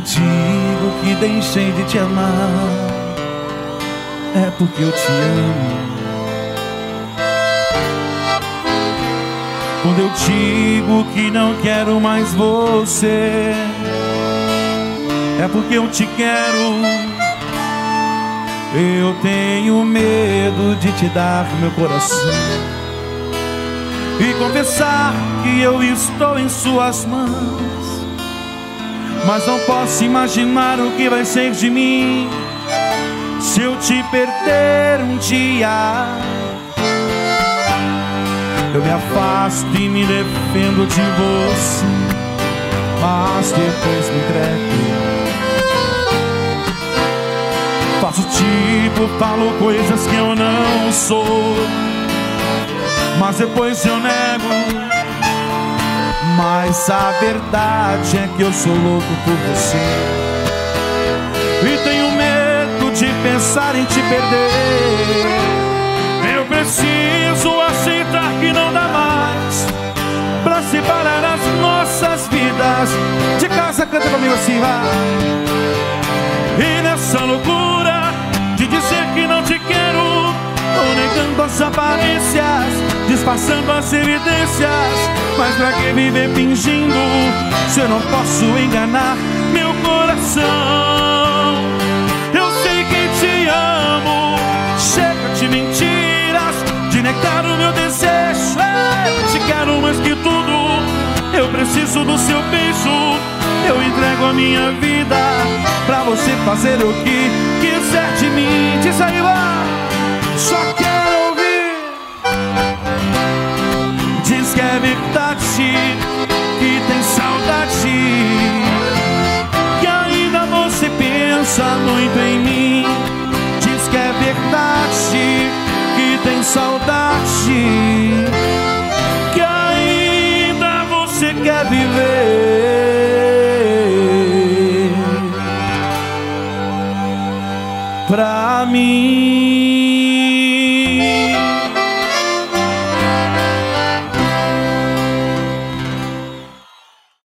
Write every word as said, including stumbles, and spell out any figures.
digo que deixei de te amar, é porque eu te amo. Quando eu digo que não quero mais você, é porque eu te quero. Eu tenho medo de te dar meu coração e confessar que eu estou em suas mãos, mas não posso imaginar o que vai ser de mim se eu te perder um dia. Eu me afasto e me defendo de você, mas depois me entrego. Faço tipo, falo coisas que eu não sou, mas depois eu nego. Mas a verdade é que eu sou louco por você e tenho medo de pensar em te perder. Eu preciso aceitar que não dá mais pra separar as nossas vidas. De casa, canta comigo assim, vai. E nessa loucura de dizer que não te quero, tô negando as aparências, disfarçando as evidências. Mas pra que viver fingindo se eu não posso enganar meu coração? Eu sei que te amo, chega de mentiras, de negar o meu desejo. Eu te quero mais que tudo, eu preciso do seu beijo. Eu entrego a minha vida pra você fazer o que quiser de mim. Diz aí, lá, só quero ouvir. Diz que é verdade, que tem saudade, que ainda você pensa muito em mim. Diz que é verdade, que tem saudade, que ainda você quer viver. Pra mim